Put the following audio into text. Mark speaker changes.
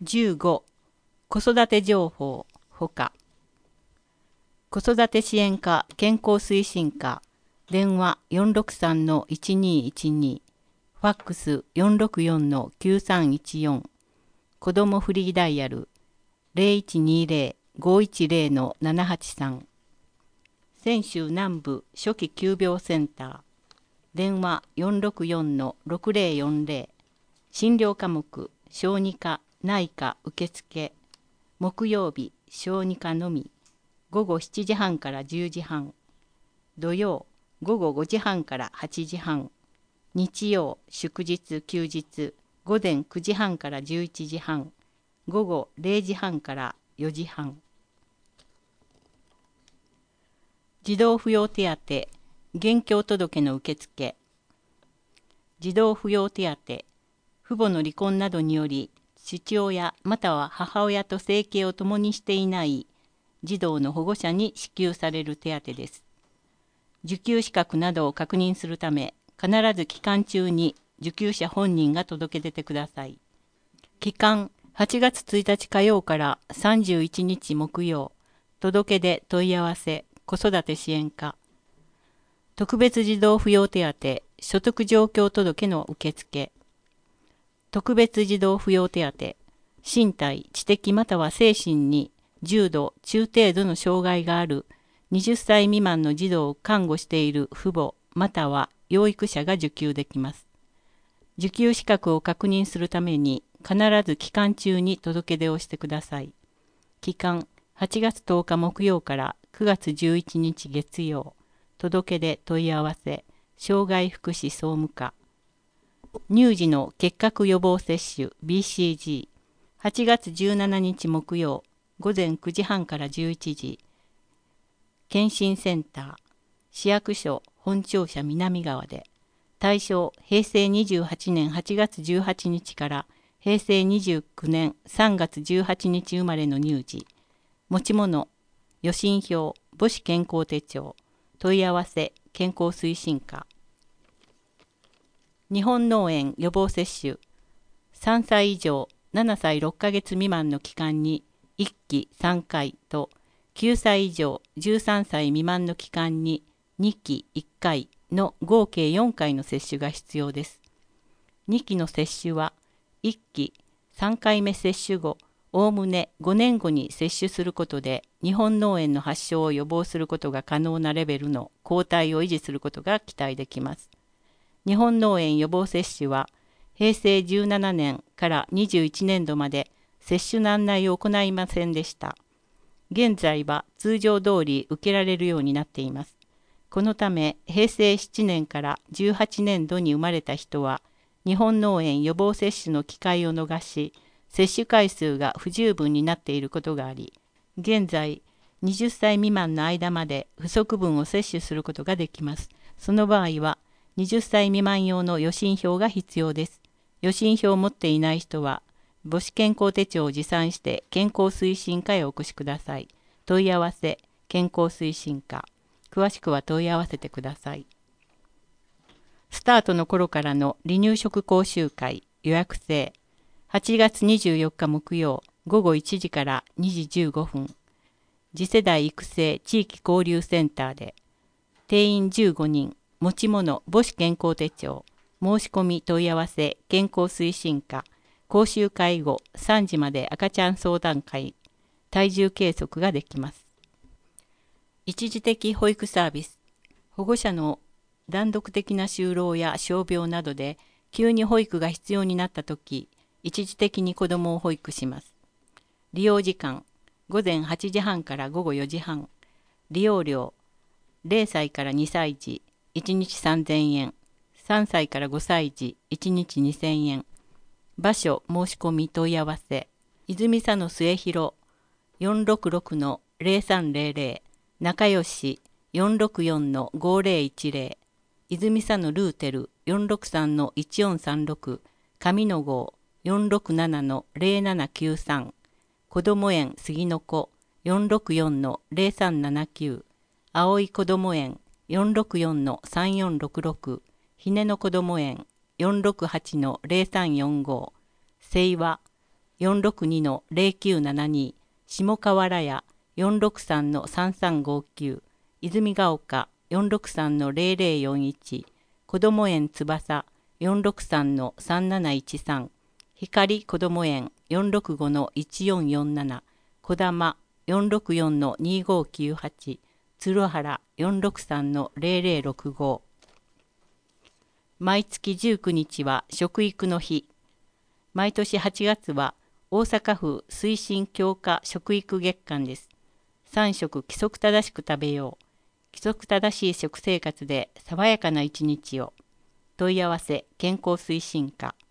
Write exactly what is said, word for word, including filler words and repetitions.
Speaker 1: じゅうご、子育て情報ほか。子育て支援課健康推進課、電話 よんろくさんのいちにいちに、ファックス よんろくよんのきゅうさんいちよん、子どもフリーダイヤル ゼロいちにゼロ ごいちゼロのななはちさん、泉州南部初期急病センター、電話 よんろくよんのろくゼロよんゼロ、診療科目小児科内科受付、木曜日小児科のみ、午後しちじはんからじゅうじはん、土曜午後ごじはんからはちじはん、日曜祝日休日午前くじはんからじゅういちじはん、午後れいじはんからよじはん。児童扶養手当現況届の受付。児童扶養手当、父母の離婚などにより父親または母親と生計を共にしていない児童の保護者に支給される手当です。受給資格などを確認するため、必ず期間中に受給者本人が届け出てください。期間はちがつついたち火曜からさんじゅういちにち木曜、届け出問い合わせ子育て支援課。特別児童扶養手当所得状況届の受付。特別児童扶養手当、身体、知的または精神に重度、中程度の障害があるはたち未満の児童を看護している父母または養育者が受給できます。受給資格を確認するために必ず期間中に届け出をしてください。期間はちがつとおか木曜からくがつじゅういちにち月曜、届け出問い合わせ障害福祉総務課。乳児の結核予防接種 ビーシージー、はちがつじゅうしちにち木曜午前くじはんからじゅういちじ、検診センター、市役所本庁舎南側で、対象へいせいにじゅうはちねんはちがつじゅうはちにちからへいせいにじゅうきゅうねんさんがつじゅうはちにち生まれの乳児、持ち物、予診票、母子健康手帳、問い合わせ健康推進課。日本脳炎予防接種、さんさい以上ななさいろっかげつ未満の期間にいっきさんかいと、きゅうさい以上じゅうさんさい未満の期間ににきいっかいの合計よんかいの接種が必要です。にきの接種はいっきさんかいめ接種後、おおむねごねんごに接種することで日本脳炎の発症を予防することが可能なレベルの抗体を維持することが期待できます。日本脳炎予防接種はへいせいじゅうななねんからにじゅういちねんどまで接種の案内を行いませんでした。現在は通常通り受けられるようになっています。このためへいせいななねんからじゅうはちねんどに生まれた人は日本脳炎予防接種の機会を逃し、接種回数が不十分になっていることがあり、現在はたち未満の間まで不足分を接種することができます。その場合ははたち未満用の予診票が必要です。予診票を持っていない人は母子健康手帳を持参して健康推進課へお越しください。問い合わせ健康推進課。詳しくは問い合わせてください。スタートの頃からの離乳食講習会予約制、はちがつにじゅうよっか木曜午後いちじからにじじゅうごふん、次世代育成地域交流センターで、定員じゅうごにん、持ち物母子健康手帳、申し込み問い合わせ健康推進課、講習会後さんじまで赤ちゃん相談会、体重計測ができます。一時的保育サービス、保護者の断続的な就労や傷病などで急に保育が必要になったとき、一時的に子どもを保育します。利用時間、午前はちじはんからごごよじはん、利用料、ぜろさいからにさい児、いちにちさんぜんえん、さんさいからごさい児、いちにちにせんえん、場所申し込み問い合わせ、泉佐野末広 よんろくろくのぜろさんぜろぜろ、仲良し よんろくよんのごぜろいちぜろ、泉佐野ルーテル よんろくさんのいちよんさんろく、上野号 よんろくななのぜろななきゅうさん、こども園杉の子 よんろくよんのぜろさんななきゅう、青いこども園 よんろくよんのさんよんろくろく、ひねのこども園 よんろくはちのぜろさんよんご、清和よんろくにのゼロきゅうななに、下河原屋よんろくさんのさんさんごきゅう、泉ヶ丘よんろくさんのゼロゼロよんいち、こども園翼よんろくさんのさんなないちさん、光こども園よんろくごのいちよんよんなな、こだまよんろくよんのにごきゅうはち、鶴原よんろくさんのゼロゼロろくご。毎月じゅうくにちは食育の日。毎年はちがつは大阪府推進強化食育月間です。さん食規則正しく食べよう。規則正しい食生活で爽やかな一日を。問い合わせ健康推進課